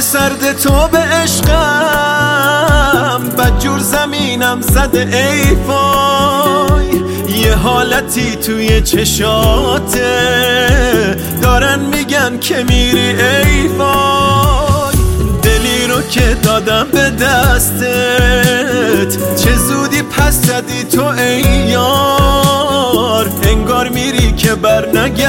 سرد تو به عشقم بدجور زمینم زده ای وای. یه حالتی توی چشاته دارن میگن که میری ای وای. دلی رو که دادم به دستت چه زودی پس زدی تو ای یار. انگار میری که بر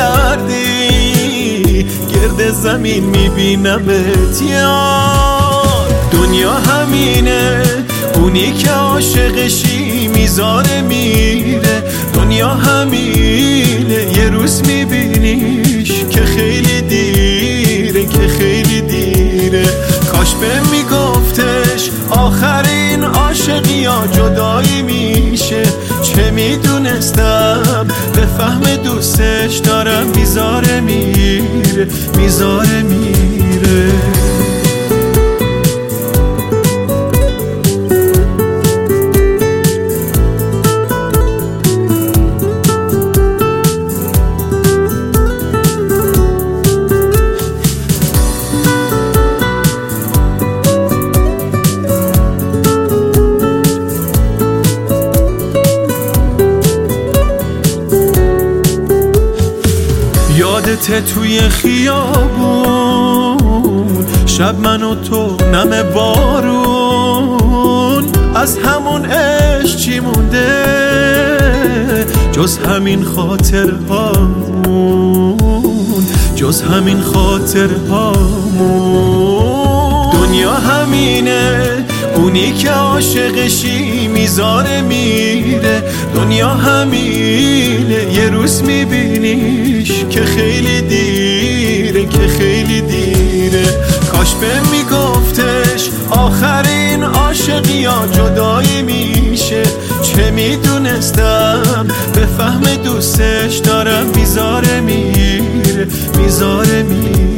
نگردی گرد زمین میبینمت یار. دنیا همینه اونی که عاشقشی میذاره میره. دنیا همینه یه روز میبینیش که خیلی دیره که خیلی دیره. کاش بهم میگفتش آخرین عاشقی ها جدایی میشه. چه میدونستم به فهم دوستش دارم میذاره میره میذاره میره. یادت توی خیابون شب من و تو نم بارون. از همون عشق چی مونده جز همین خاطرهامون جز همین خاطرهامون. دنیا همینه اونی که عاشقشی میذاره میره. دنیا همینه یه روز میبینیش که خیلی دیره که خیلی دیره. کاش بهم میگفتش آخرین عاشقی ها جدایی میشه. چه میدونستم به فهم دوستش دارم میذاره میره میذاره میره.